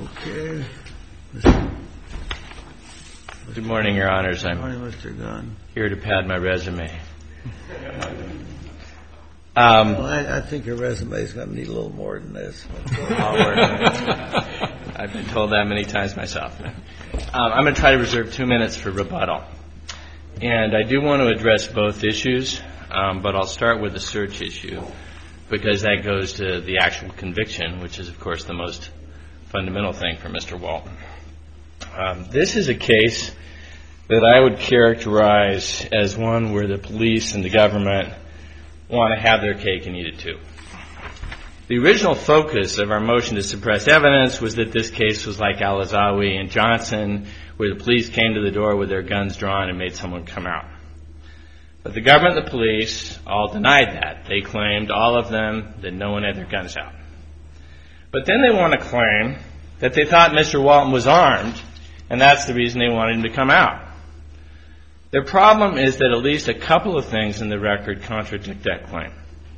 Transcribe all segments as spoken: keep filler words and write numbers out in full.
Okay. Good morning, Your Honors. I'm Good morning, Mister Gunn. Here to pad my resume. Um, well, I, I think your resume is going to need a little more than this. I'll work on it. I've been told that many times myself. Um, I'm going to try to reserve two minutes for rebuttal. And I do want to address both issues, um, but I'll start with the search issue because that goes to the actual conviction, which is, of course, the most fundamental thing for Mister Walton. Um, this is a case that I would characterize as one where the police and the government want to have their cake and eat it too. The original focus of our motion to suppress evidence was that this case was like Al-Azawi and Johnson, where the police came to the door with their guns drawn and made someone come out. But the government and the police all denied that. They claimed, all of them, that no one had their guns out. But then they want to claim that they thought Mister Walton was armed, and that's the reason they wanted him to come out. Their problem is that at least a couple of things in the record contradict that claim.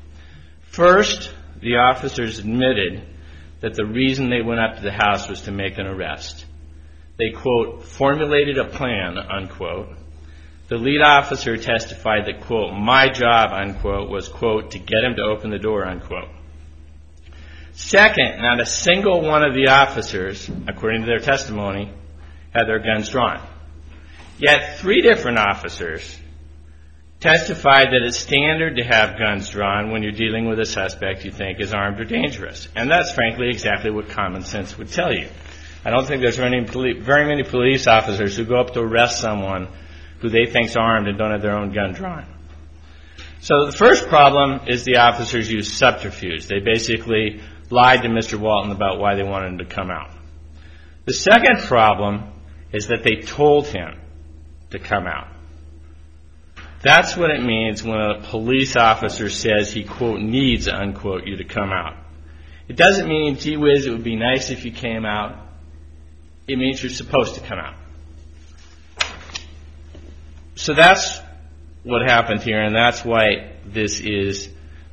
First, the officers admitted that the reason they went up to the house was to make an arrest. They, quote, formulated a plan, unquote. The lead officer testified that, quote, my job, unquote, was, quote, to get him to open the door, unquote. Second, not a single one of the officers, according to their testimony, had their guns drawn. Yet three different officers testified that it's standard to have guns drawn when you're dealing with a suspect you think is armed or dangerous. And that's frankly exactly what common sense would tell you. I don't think there's very many police officers who go up to arrest someone who they think's armed and don't have their own gun drawn. So the first problem is the officers used subterfuge. They basically lied to Mister Walton about why they wanted him to come out. The second problem is that they told him to come out. That's what it means when a police officer says he, quote, needs, unquote, you to come out. It doesn't mean, gee whiz, it would be nice if you came out. It means you're supposed to come out. So that's what happened here, and that's why this is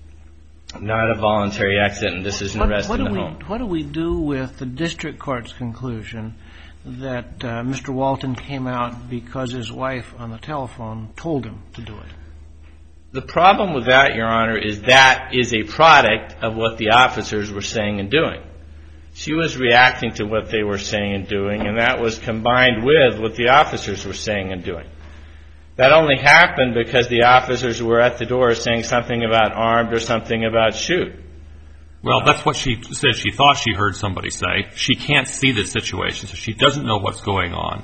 not a voluntary exit and this is an arrest in the home. What do we do with the district court's conclusion that uh, Mister Walton came out because his wife on the telephone told him to do it? The problem with that, Your Honor, is that is a product of what the officers were saying and doing. She was reacting to what they were saying and doing, and that was combined with what the officers were saying and doing. That only happened because the officers were at the door saying something about armed or something about shoot. Well, that's what she said. She thought she heard somebody say. She can't see the situation, so she doesn't know what's going on.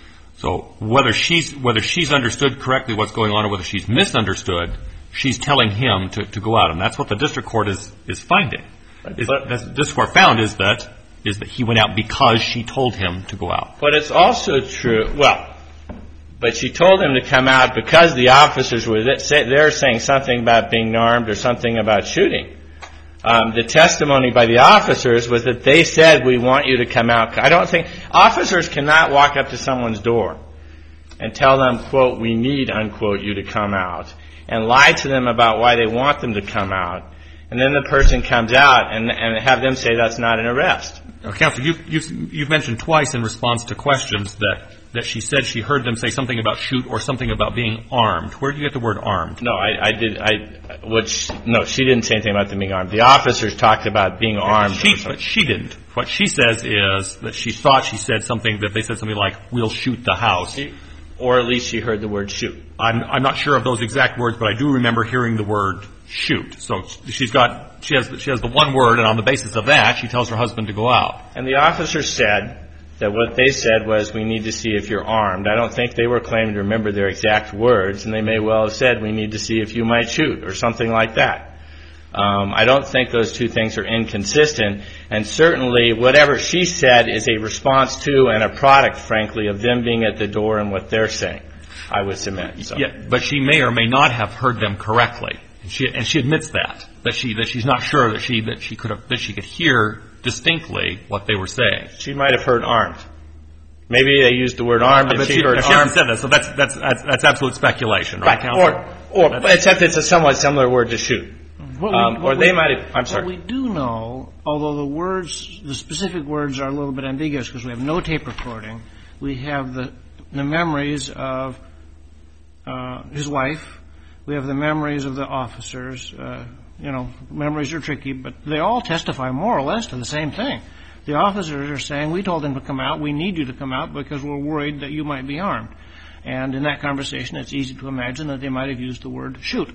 So whether she's whether she's understood correctly what's going on or whether she's misunderstood, she's telling him to, to go out, and that's what the district court is is finding. Is, but, the district court found is that is that he went out because she told him to go out. But it's also true. Well, but she told him to come out because the officers were there saying something about being armed or something about shooting. Um, the testimony by the officers was that they said, we want you to come out. I don't think officers cannot walk up to someone's door and tell them, quote, we need, unquote, you to come out, and lie to them about why they want them to come out, and then the person comes out and, and have them say that's not an arrest. Now, Counsel, you've, you've, you've mentioned twice in response to questions that, that she said she heard them say something about shoot or something about being armed. Where did you get the word armed? No, I, I did. I what? She, no, she didn't say anything about them being armed. The officers talked about being armed. She, but she didn't. What she says is that she thought she said something, that they said something like, we'll shoot the house. She, or at least she heard the word shoot. I'm, I'm not sure of those exact words, but I do remember hearing the word shoot. So she's got, she has, she has the one word, and on the basis of that, she tells her husband to go out. And the officers said that what they said was, we need to see if you're armed. I don't think they were claiming to remember their exact words, and they may well have said, we need to see if you might shoot, or something like that. Um, I don't think those two things are inconsistent, and certainly whatever she said is a response to and a product, frankly, of them being at the door and what they're saying, I would submit. So. Yeah, but she may or may not have heard them correctly, and she, and she admits that, that she that she's not sure that she that she could have that she could hear distinctly what they were saying. She might have heard armed. Maybe they used the word armed, and but she, she heard she armed. hasn't said that, so that's that's that's, that's absolute speculation, right? Right. Or, or except it's a somewhat similar word to shoot. What we- Um, what or they we- might have, I'm sorry. What we do know, although the words, the specific words are a little bit ambiguous because we have no tape recording, we have the, the memories of uh, his wife. We have the memories of the officers. Uh, you know, memories are tricky, but they all testify more or less to the same thing. The officers are saying, we told him to come out. We need you to come out because we're worried that you might be armed. And in that conversation, it's easy to imagine that they might have used the word shoot.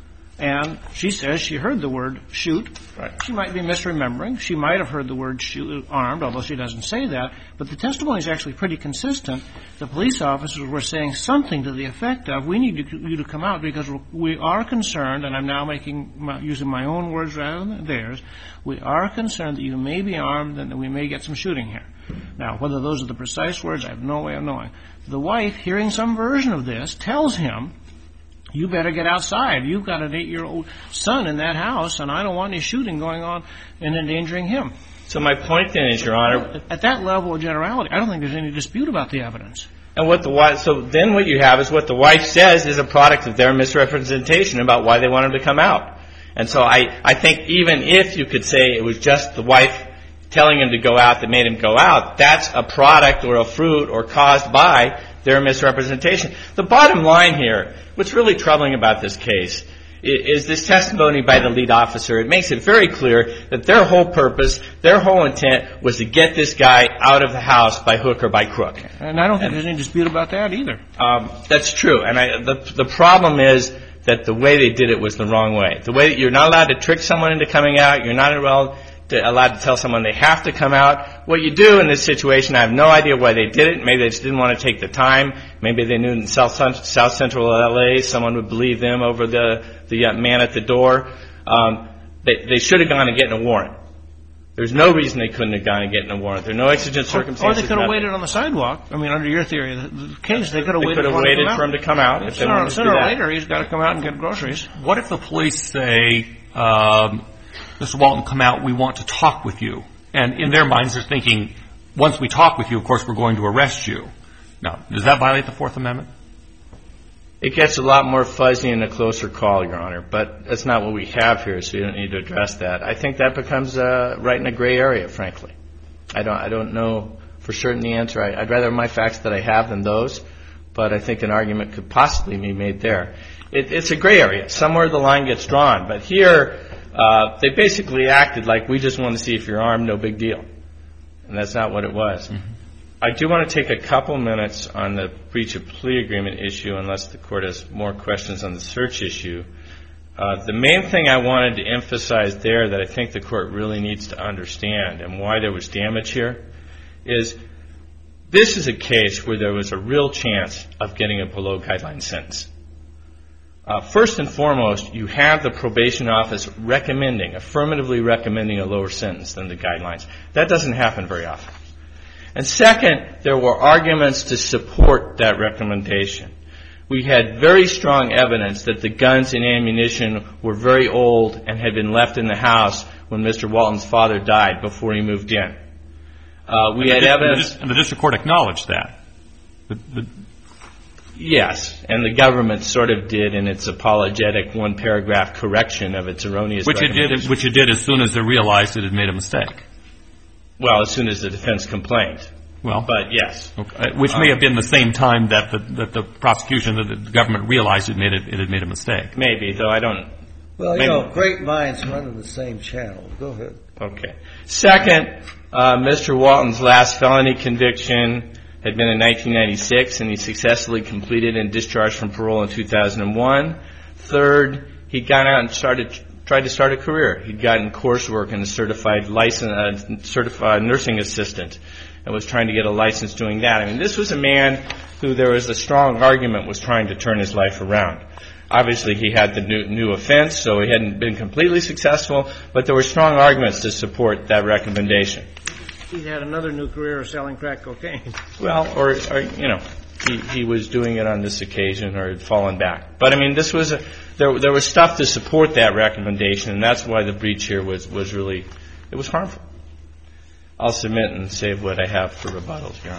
And she says she heard the word shoot. Right. She might be misremembering. She might have heard the word shoot, armed, although she doesn't say that. But the testimony is actually pretty consistent. The police officers were saying something to the effect of, we need you to come out because we are concerned, and I'm now making using my own words rather than theirs, we are concerned that you may be armed and that we may get some shooting here. Now, whether those are the precise words, I have no way of knowing. The wife, hearing some version of this, tells him, you better get outside. You've got an eight-year-old son in that house, and I don't want any shooting going on and endangering him. So my point then is, Your Honor, At that level of generality, I don't think there's any dispute about the evidence. and what the wife, so then what you have is what the wife says is a product of their misrepresentation about why they want him to come out. And so I, I think even if you could say it was just the wife telling him to go out that made him go out, that's a product or a fruit or caused by their misrepresentation. The bottom line here, what's really troubling about this case is this testimony by the lead officer. It makes it very clear that their whole purpose, their whole intent was to get this guy out of the house by hook or by crook. And I don't think there's any dispute about that either. Um, that's true. And I, the, the problem is that the way they did it was the wrong way. The way that you're not allowed to trick someone into coming out, you're not allowed to, allowed to tell someone they have to come out. What you do in this situation, I have no idea why they did it. Maybe they just didn't want to take the time. Maybe they knew in South, South Central L A someone would believe them over the, the uh, man at the door. Um, they, they should have gone and gotten a warrant. There's no reason they couldn't have gone and gotten a warrant. There are no exigent circumstances. Or they could have waited on the sidewalk. I mean, under your theory of the case, they could have They waited, could have waited for him to come out. If they wanted Sooner, to sooner do or that. later, he's got to come out and get groceries. What if the police say, um, Mister Walton, come out, we want to talk with you? And in their minds, they're thinking, once we talk with you, of course, we're going to arrest you. Now, does that violate the Fourth Amendment? It gets a lot more fuzzy in a closer call, Your Honor, but that's not what we have here, so you don't need to address that. I think that becomes uh, right in a gray area, frankly. I don't, I don't know for certain the answer. I, I'd rather have my facts that I have than those, but I think an argument could possibly be made there. It, it's a gray area. Somewhere the line gets drawn, but here uh, they basically acted like we just want to see if you're armed, no big deal, and that's not what it was. Mm-hmm. I do want to take a couple minutes on the breach of plea agreement issue, unless the Court has more questions on the search issue. Uh, the main thing I wanted to emphasize there that I think the Court really needs to understand and why there was damage here is this is a case where there was a real chance of getting a below-guideline sentence. Uh, first and foremost, you have the probation office recommending, affirmatively recommending a lower sentence than the guidelines. That doesn't happen very often. And second, there were arguments to support that recommendation. We had very strong evidence that the guns and ammunition were very old and had been left in the house when Mister Walton's father died before he moved in. Uh, we had evidence... And the district court acknowledged that. The, the, yes, and the government sort of did in its apologetic one-paragraph correction of its erroneous which it did, which it did as soon as they realized it had made a mistake. Well, as soon as the defense complained. Well, but yes, okay. Which may have been the same time that the that the prosecution, that the government realized it made it, it had made a mistake. Maybe, though I don't. Well, you maybe. know, great minds run in the same channel. Go ahead. Okay. Second, uh, Mister Walton's last felony conviction had been in nineteen ninety-six, and he successfully completed and discharged from parole in two thousand one. Third, he'd gone out and started. tried to start a career. He'd gotten coursework and a certified license, uh, certified nursing assistant, and was trying to get a license doing that. I mean, this was a man who there was a strong argument was trying to turn his life around. Obviously, he had the new, new offense, so he hadn't been completely successful, but there were strong arguments to support that recommendation. He had another new career of selling crack cocaine. Well, or, or you know, he, he was doing it on this occasion or had fallen back. But, I mean, this was a, there, there was stuff to support that recommendation, and that's why the breach here was, was really, it was harmful. I'll submit and save what I have for rebuttals, Your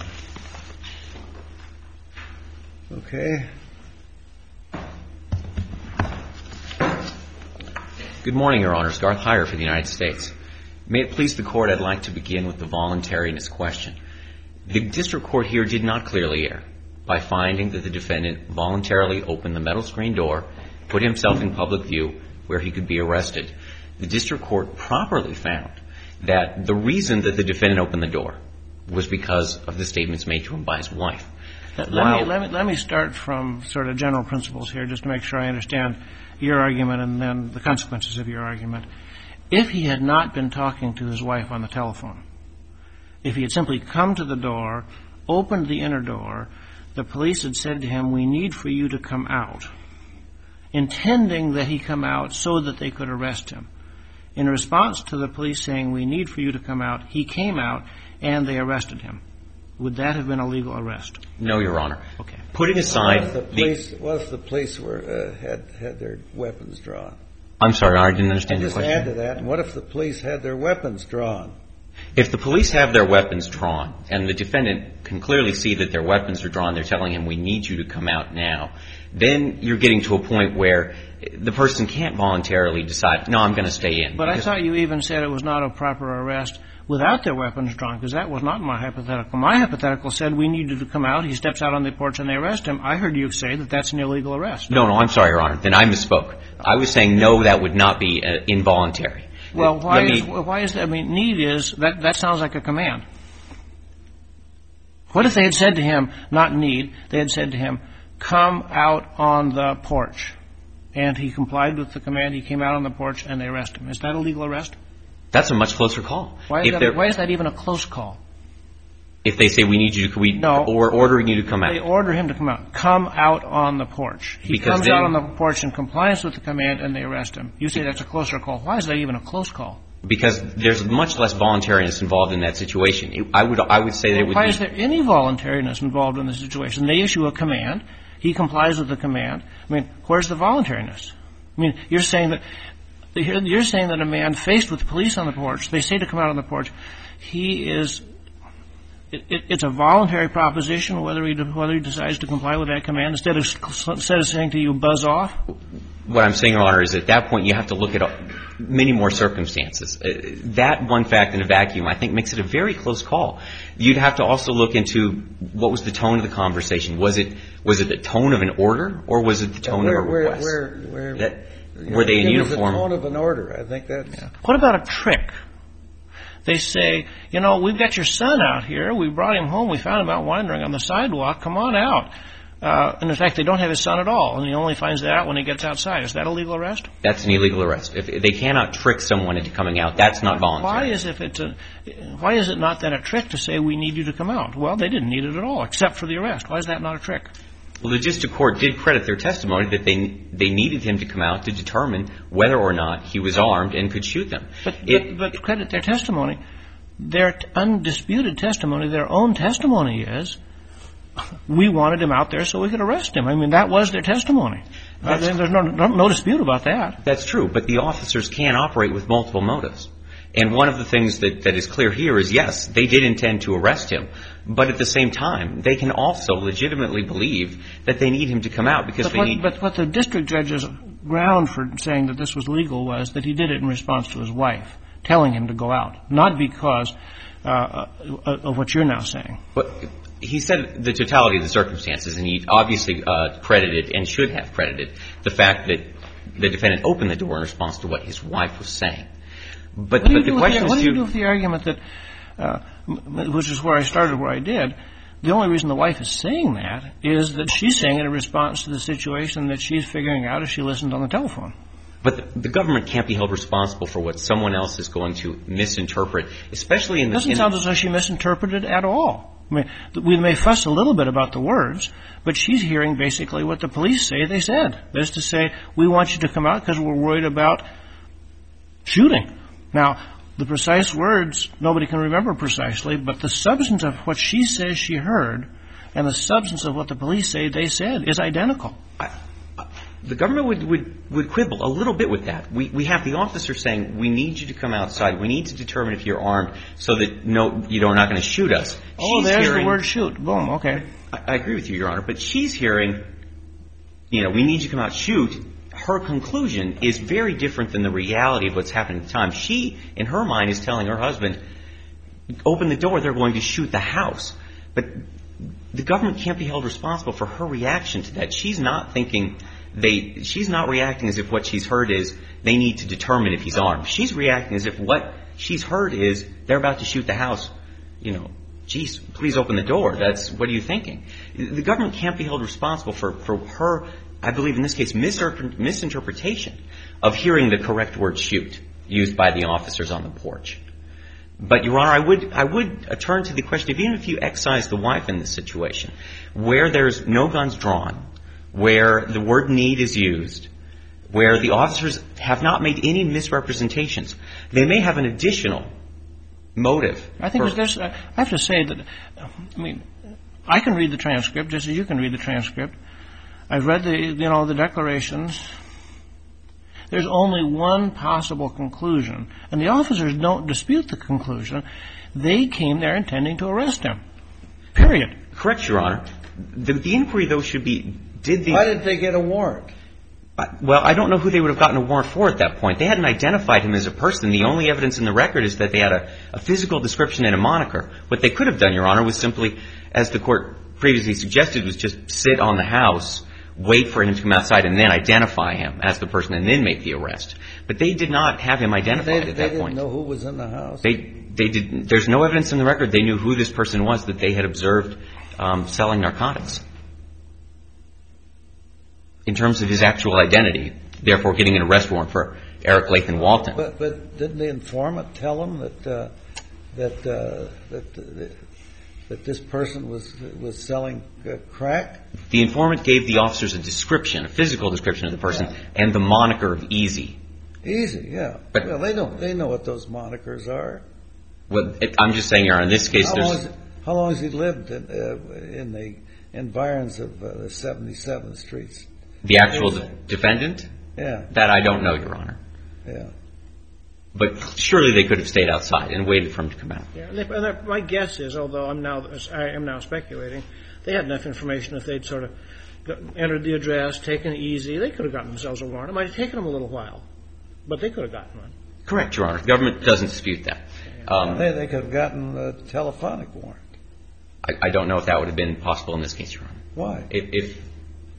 Honor. Okay. Good morning, Your Honors. Garth Heyer for the United States. May it please the Court, I'd like to begin with the voluntariness question. The district court here did not clearly err by finding that the defendant voluntarily opened the metal screen door, put himself in public view where he could be arrested. The district court properly found that the reason that the defendant opened the door was because of the statements made to him by his wife. Let, me, let, me, let me start from sort of general principles here just to make sure I understand your argument and then the consequences of your argument. If he had not been talking to his wife on the telephone, if he had simply come to the door, opened the inner door, the police had said to him, we need for you to come out, intending that he come out so that they could arrest him. In response to the police saying, we need for you to come out, he came out and they arrested him. Would that have been a legal arrest? No, Your Honor. Okay. Putting aside... What if the police, the, what if the police were, uh, had, had their weapons drawn? I'm sorry, I didn't understand and the question. Just add to that, what if the police had their weapons drawn? If the police have their weapons drawn and the defendant can clearly see that their weapons are drawn, they're telling him, we need you to come out now, then you're getting to a point where the person can't voluntarily decide, no, I'm going to stay in. But I thought you even said it was not a proper arrest without their weapons drawn, because that was not my hypothetical. My hypothetical said we need you to come out. He steps out on the porch and they arrest him. I heard you say that that's an illegal arrest. No, no, I'm sorry, Your Honor. Then I misspoke. I was saying, no, that would not be uh, involuntary. Well, why me, is, why is that? I mean, need is, that, that sounds like a command. What if they had said to him, not need, they had said to him, come out on the porch. And he complied with the command. He came out on the porch and they arrest him. Is that a legal arrest? That's a much closer call. Why is, that, why is that even a close call? If they say we need you to, we, no, or ordering you to come out. They order him to come out. Come out on the porch. He because comes then, out on the porch in compliance with the command and they arrest him. You say that's a closer call. Why is that even a close call? Because there's much less voluntariness involved in that situation. It, I would I would say that well, it would why be... is there any voluntariness involved in the situation? They issue a command. He complies with the command. I mean, where's the voluntariness? I mean, you're saying that you're saying that a man faced with police on the porch, they say to come out on the porch, he is... It, it, it's a voluntary proposition whether he whether he decides to comply with that command instead of instead of saying to you, buzz off. What I'm saying, Your Honor, is at that point you have to look at many more circumstances. Uh, that one fact in a vacuum, I think, makes it a very close call. You'd have to also look into what was the tone of the conversation. Was it was it the tone of an order or was it the tone where, of a request? Where, where, where, that, you were know, they in it uniform? Was the tone of an order. I think that's. Yeah. What about a trick? They say, you know, we've got your son out here. We brought him home. We found him out wandering on the sidewalk. Come on out. Uh, and in fact, they don't have his son at all, and he only finds that out when he gets outside. Is that a legal arrest? That's an illegal arrest. If they cannot trick someone into coming out, that's not voluntary. Why is if it's a, why is it not then a trick to say we need you to come out? Well, they didn't need it at all, except for the arrest. Why is that not a trick? Well, the district court did credit their testimony that they they needed him to come out to determine whether or not he was armed and could shoot them. But, it, but, but credit their testimony. Their undisputed testimony, their own testimony is, we wanted him out there so we could arrest him. I mean, that was their testimony. Uh, there's no, no, no dispute about that. That's true, but the officers can operate with multiple motives. And one of the things that, that is clear here is, yes, they did intend to arrest him, but at the same time, they can also legitimately believe that they need him to come out because but they what, need... But what the district judge's ground for saying that this was legal was that he did it in response to his wife telling him to go out, not because uh, of what you're now saying. But he said the totality of the circumstances, and he obviously uh, credited and should have credited the fact that the defendant opened the door in response to what his wife was saying. But, but the question the, is... What do you do with the argument that, uh, which is where I started, where I did, the only reason the wife is saying that is that she's saying it in response to the situation that she's figuring out as she listened on the telephone. But the, the government can't be held responsible for what someone else is going to misinterpret, especially in the... It doesn't sound as though she misinterpreted at all. I mean, we may fuss a little bit about the words, but she's hearing basically what the police say they said. That is to say, we want you to come out because we're worried about shooting. Now, the precise words, nobody can remember precisely, but the substance of what she says she heard and the substance of what the police say they said is identical. I, The government would, would, would quibble a little bit with that. We, we have the officer saying, we need you to come outside. We need to determine if you're armed so that no, you're not going to shoot us. Oh, she's there's hearing, the word shoot. Boom, okay. I, I agree with you, Your Honor. But she's hearing, you know, we need you to come out, shoot. her conclusion is very different than the reality of what's happening at the time. She, in her mind, is telling her husband, open the door, they're going to shoot the house. But the government can't be held responsible for her reaction to that. She's not thinking they, she's not reacting as if what she's heard is they need to determine if he's armed. She's reacting as if what she's heard is they're about to shoot the house. You know, geez, please open the door. That's, what are you thinking? The government can't be held responsible for, for her, I believe in this case, misinterpretation of hearing the correct word shoot used by the officers on the porch. But, Your Honor, I would, I would turn to the question of even if you excise the wife in this situation, where there's no guns drawn, where the word need is used, where the officers have not made any misrepresentations, they may have an additional motive. I think there's, I have to say that, I mean, I can read the transcript just as you can read the transcript. I've read the, you know, the declarations. There's only one possible conclusion, and the officers don't dispute the conclusion. They came there intending to arrest him. Period. Correct, Your Honor. The, the inquiry, though, should be, did the... Why didn't they get a warrant? Uh, well, I don't know who they would have gotten a warrant for at that point. They hadn't identified him as a person. The only evidence in the record is that they had a, a physical description and a moniker. What they could have done, Your Honor, was simply, as the court previously suggested, was just sit on the house, wait for him to come outside, and then identify him as the person, and then make the arrest. But they did not have him identified they, at they that point. They didn't know who was in the house. They, they did. There's no evidence in the record. They knew who this person was that they had observed um, selling narcotics. In terms of his actual identity, therefore getting an arrest warrant for Eric Lathan Walton. But, but didn't the informant tell him that uh, that uh, that uh, that this person was was selling uh, crack? The informant gave the officers a description, a physical description of the person, yeah. and the moniker of Easy. Easy, yeah. But, well, they don't. They know what those monikers are. Well, it, I'm just saying, Your Honor, in this case, how there's. Long has, how long has he lived in, uh, in the environs of uh, the seventy-seventh Streets? The actual de- defendant? Yeah. That I don't know, Your Honor. Yeah. But surely they could have stayed outside and waited for him to come out. Yeah, and they, and they, my guess is, although I'm now I am now speculating, they had enough information if they'd sort of got, entered the address, taken it easy, they could have gotten themselves a warrant. It might have taken them a little while, but they could have gotten one. Correct, Your Honor. The government doesn't dispute that. Um, they, they could have gotten a telephonic warrant. I, I don't know if that would have been possible in this case, Your Honor. Why? If, if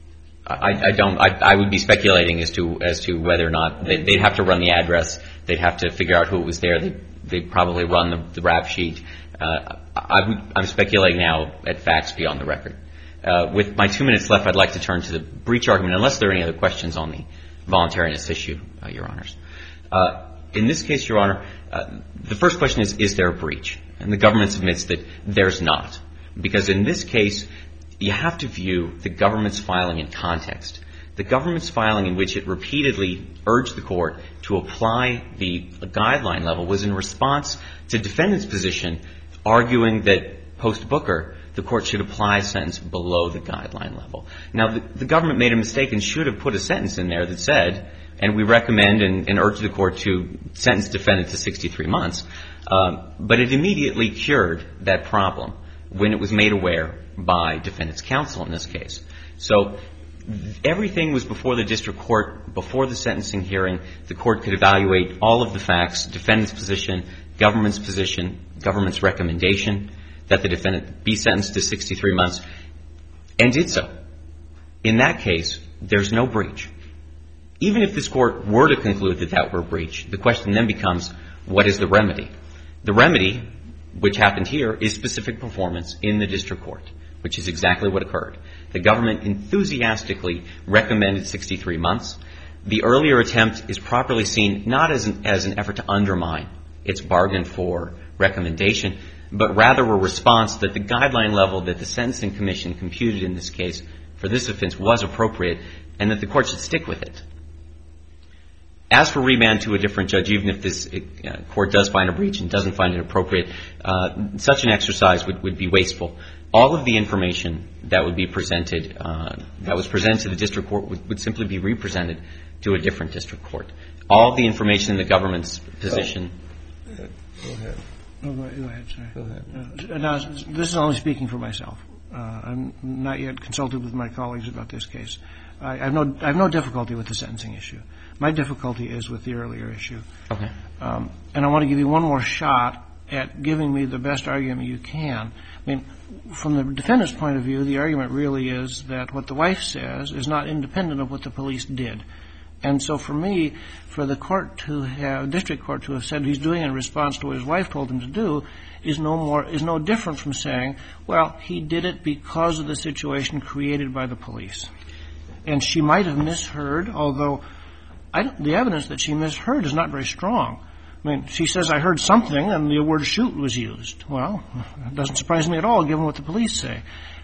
I, I don't, I, I would be speculating as to as to whether or not they, they'd have to run the address. They'd have to figure out who was there. They'd, they'd probably run the, the rap sheet. Uh, I would, I'm speculating now at facts beyond the record. Uh, with my two minutes left, I'd like to turn to the breach argument, unless there are any other questions on the voluntariness issue, uh, Your Honors. Uh, in this case, Your Honor, uh, the first question is, is there a breach? And the government admits that there's not. Because in this case, you have to view the government's filing in context. The government's filing in which it repeatedly urged the court to apply the guideline level was in response to defendant's position arguing that post-Booker, the court should apply a sentence below the guideline level. Now, the, the government made a mistake and should have put a sentence in there that said, and we recommend and, and urge the court to sentence defendant to sixty-three months, um, but it immediately cured that problem when it was made aware by defendant's counsel in this case. So everything was before the district court, before the sentencing hearing. The court could evaluate all of the facts, defendant's position, government's position, government's recommendation that the defendant be sentenced to sixty-three months, and did so. In that case, there's no breach. Even if this court were to conclude that that were a breach, the question then becomes, what is the remedy? The remedy, which happened here, is specific performance in the district court, which is exactly what occurred. The government enthusiastically recommended sixty-three months. The earlier attempt is properly seen not as an, as an effort to undermine its bargain for recommendation, but rather a response that the guideline level that the Sentencing Commission computed in this case for this offense was appropriate and that the court should stick with it. As for remand to a different judge, even if this uh, court does find a breach and doesn't find it appropriate, uh, such an exercise would, would be wasteful. All of the information that would be presented, uh, that was presented to the district court would, would simply be represented to a different district court. All of the information in the government's position. Go ahead. Oh, go ahead, sorry. Go ahead. Uh, now, this is only speaking for myself. Uh, I'm not yet consulted with my colleagues about this case. I, I, have no, I have no difficulty with the sentencing issue. My difficulty is with the earlier issue. Okay. Um, and I want to give you one more shot at giving me the best argument you can. I mean, from the defendant's point of view, the argument really is that what the wife says is not independent of what the police did. And so for me, for the court to have, district court to have said he's doing in response to what his wife told him to do is no more, is no different from saying, well, he did it because of the situation created by the police. And she might have misheard, although I don't, the evidence that she misheard is not very strong. I mean, she says, I heard something, and the word shoot was used. Well, it doesn't surprise me at all, given what the police say.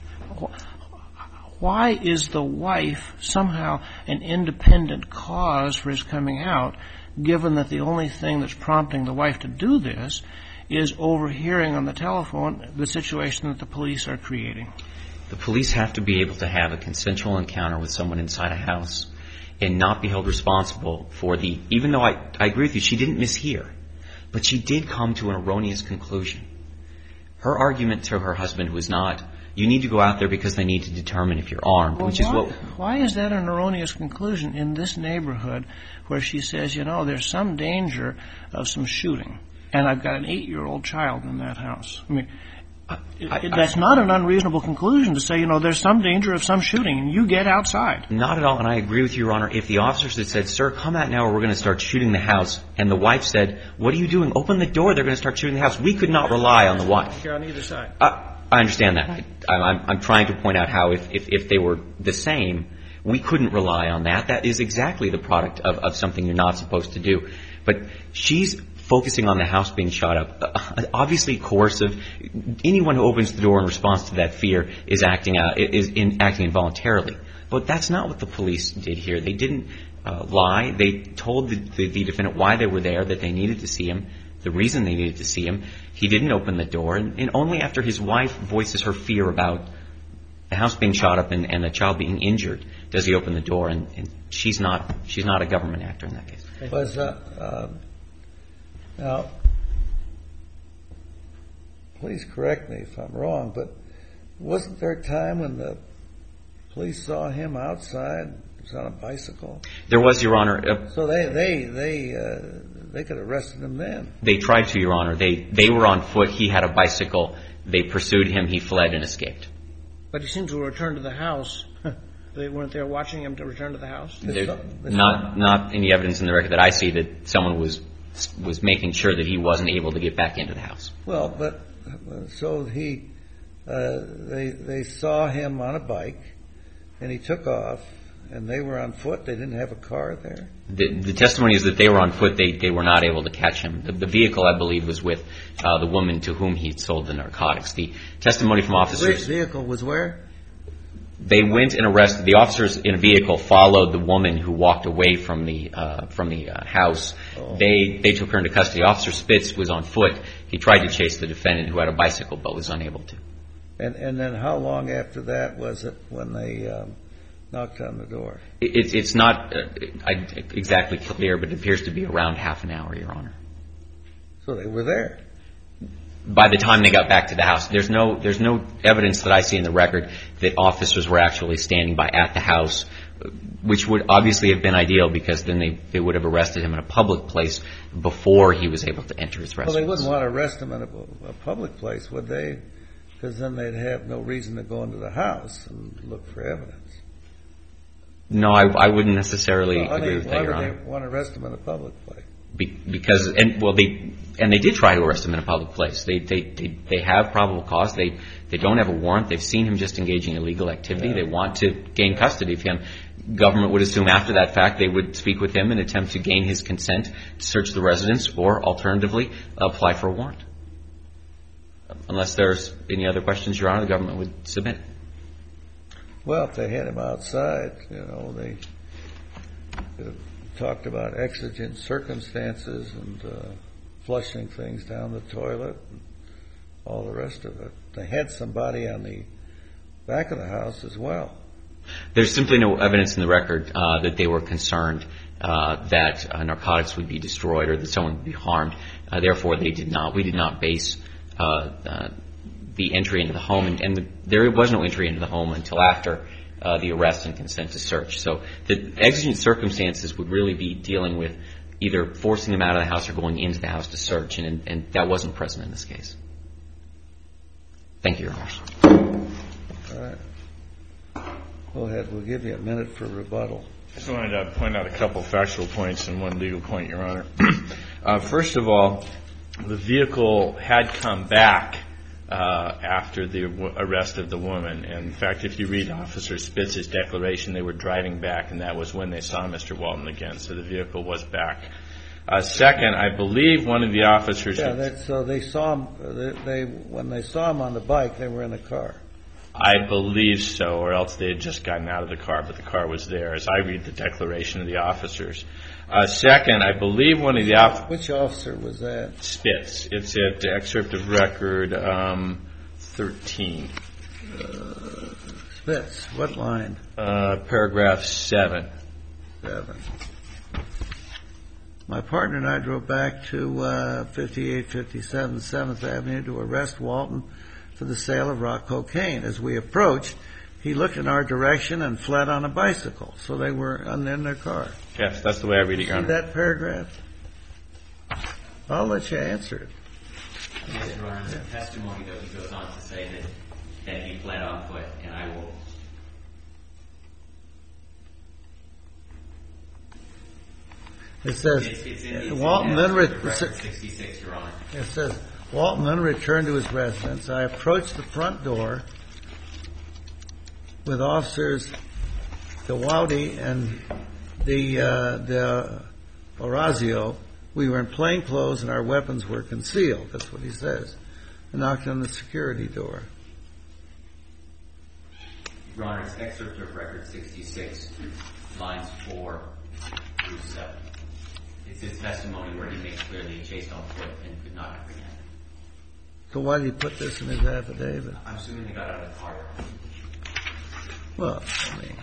Why is the wife somehow an independent cause for his coming out, given that the only thing that's prompting the wife to do this is overhearing on the telephone the situation that the police are creating? The police have to be able to have a consensual encounter with someone inside a house and not be held responsible for the, even though I, I agree with you, she didn't mishear, but she did come to an erroneous conclusion. Her argument to her husband was not, you need to go out there because they need to determine if you're armed, well, which is why, what... Why is that an erroneous conclusion in this neighborhood where she says, you know, there's some danger of some shooting, and I've got an eight-year-old child in that house? I mean, I, I, that's not an unreasonable conclusion to say, you know, there's some danger of some shooting, and you get outside. Not at all, and I agree with you, Your Honor. If the officers had said, sir, come out now or we're going to start shooting the house, and the wife said, what are you doing? Open the door, they're going to start shooting the house. We could not rely on the wife. You're on either side. Uh, I understand that. I, I'm, I'm trying to point out how if, if, if they were the same, we couldn't rely on that. That is exactly the product of, of something you're not supposed to do. But she's focusing on the house being shot up, uh, obviously coercive. Anyone who opens the door in response to that fear is acting out, is in, acting involuntarily. But that's not what the police did here. They didn't uh, lie. They told the, the, the defendant why they were there, that they needed to see him, the reason they needed to see him. He didn't open the door, and, and only after his wife voices her fear about the house being shot up and, and the child being injured does he open the door. And, and she's not she's not a government actor in that case. Was uh, uh, now, please correct me if I'm wrong, but wasn't there a time when the police saw him outside? He was on a bicycle. There was, Your Honor. Uh, so they they they uh, they could have arrested him then. They tried to, Your Honor. They they were on foot. He had a bicycle. They pursued him. He fled and escaped. But he seemed to return to the house. They weren't there watching him to return to the house? There's not not any evidence in the record that I see that someone was was making sure that he wasn't able to get back into the house. Well, but so he uh, they they saw him on a bike, and he took off, and they were on foot. They didn't have a car there. The, the testimony is that they were on foot. They they were not able to catch him. The, the vehicle, I believe, was with uh, the woman to whom he sold the narcotics. The testimony from officers. Which vehicle was where? They went and arrested the officers in a vehicle. Followed the woman who walked away from the uh, from the uh, house. Oh. They they took her into custody. Officer Spitz was on foot. He tried to chase the defendant who had a bicycle, but was unable to. And and then how long after that was it when they um, knocked on the door? It's it, it's not uh, I, exactly clear, but it appears to be around half an hour, Your Honor. So they were there. By the time they got back to the house, there's no there's no evidence that I see in the record that officers were actually standing by at the house, which would obviously have been ideal because then they, they would have arrested him in a public place before he was able to enter his residence. Well, they wouldn't want to arrest him in a, a public place, would they? Because then they'd have no reason to go into the house and look for evidence. No, I, I wouldn't necessarily well, agree they, with that, Your Honor. Why would they want to arrest him in a public place? Be, because and well they and they did try to arrest him in a public place. They they they, they have probable cause. They they don't have a warrant. They've seen him just engaging in illegal activity. Yeah. They want to gain custody of him. Government would assume after that fact they would speak with him and attempt to gain his consent to search the residence or alternatively apply for a warrant. Unless there's any other questions, Your Honor, the government would submit. Well, if they had him outside, you know, they could have talked about exigent circumstances and uh, flushing things down the toilet and all the rest of it. They had somebody on the back of the house as well. There's simply no evidence in the record uh, that they were concerned uh, that uh, narcotics would be destroyed or that someone would be harmed. Uh, therefore, they did not. We did not base uh, uh, the entry into the home, and, and the, there was no entry into the home until after uh, the arrest and consent to search. So the exigent circumstances would really be dealing with either forcing them out of the house or going into the house to search, and, and that wasn't present in this case. Thank you, Your Honor. All right. Go ahead. We'll give you a minute for rebuttal. I just wanted to point out a couple factual points and one legal point, Your Honor. uh, first of all, the vehicle had come back uh, after the w- arrest of the woman. And in fact, if you read Officer Spitz's declaration, they were driving back, and that was when they saw Mister Walton again. So the vehicle was back. Uh, second, I believe one of the officers... Yeah, that, so they saw him, they, they, when they saw him on the bike, they were in the car. I believe so, or else they had just gotten out of the car, but the car was there, as I read the declaration of the officers. Uh, second, I believe one of the officers... Which officer was that? Spitz. It's at the excerpt of record um, thirteen. Uh, Spitz. What line? Uh, paragraph seven. Seven. My partner and I drove back to uh, fifty-eight fifty-seven seventh Avenue to arrest Walton for the sale of rock cocaine. As we approached, he looked in our direction and fled on a bicycle. So they were in their car. Yes, that's the way I read it, Your See Honor. that paragraph? I'll let you answer it. Yes, Your Honor. The testimony, though, he goes on to say that, that he fled on foot, and I will... It says, It's, it's in, it's Walton in then re- record sixty-six, Your Honor. it says, Walton then returned to his residence. I approached the front door with officers Dewowdy and the uh, the Orazio. We were in plain clothes and our weapons were concealed. That's what he says. I knocked on the security door. Your Honor, it's excerpt of record sixty-six, lines four through seven. It's his testimony where he makes clear that he chased on foot and could not apprehend. So why did he put this in his affidavit? I'm assuming they got out of the car. Well, I mean,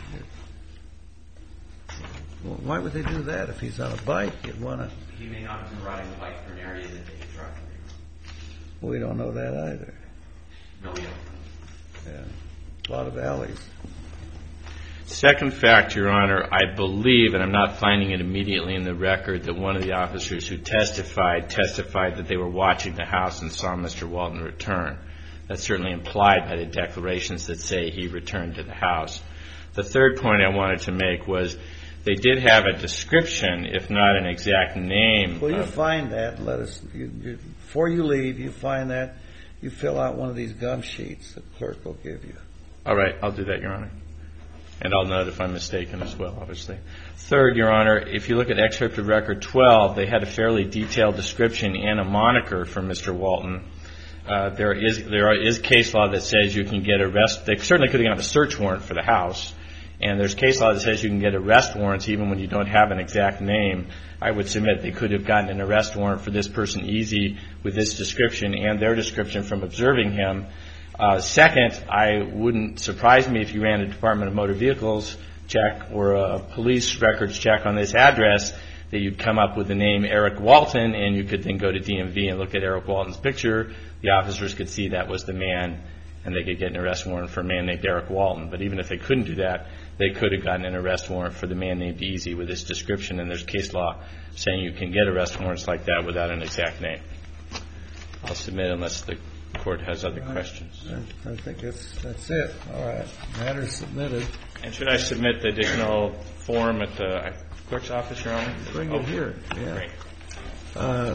well, why would they do that? If he's on a bike, you'd want to... He may not have been riding the bike for an area that they could drive through. We don't know that either. No, we don't. Yeah. A lot of alleys. Second fact, Your Honor, I believe, and I'm not finding it immediately in the record, that one of the officers who testified testified that they were watching the house and saw Mister Walton return. That's certainly implied by the declarations that say he returned to the house. The third point I wanted to make was they did have a description, if not an exact name. Well, you of, find that and let us, you, you, before you leave, you find that, you fill out one of these gum sheets the clerk will give you. All right, I'll do that, Your Honor. And I'll note if I'm mistaken as well, obviously. Third, Your Honor, if you look at excerpt of record twelve, they had a fairly detailed description and a moniker for Mister Walton. Uh, there is there is case law that says you can get arrest. They certainly could have gotten a search warrant for the house, and there's case law that says you can get arrest warrants even when you don't have an exact name. I would submit they could have gotten an arrest warrant for this person easy with this description and their description from observing him. Uh, second, I wouldn't surprise me if you ran a Department of Motor Vehicles check or a police records check on this address that you'd come up with the name Eric Walton, and you could then go to D M V and look at Eric Walton's picture. The officers could see that was the man, and they could get an arrest warrant for a man named Eric Walton. But even if they couldn't do that, they could have gotten an arrest warrant for the man named Easy with this description, and there's case law saying you can get arrest warrants like that without an exact name. I'll submit unless the court has other questions. I think that's, that's it. All right. Matter submitted. And should I submit the additional form at the clerk's office, Your Honor? Bring it here. Yeah. Great. Uh,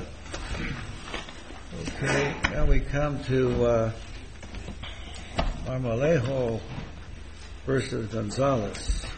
okay. Now we come to uh, Marmolejo versus Gonzalez.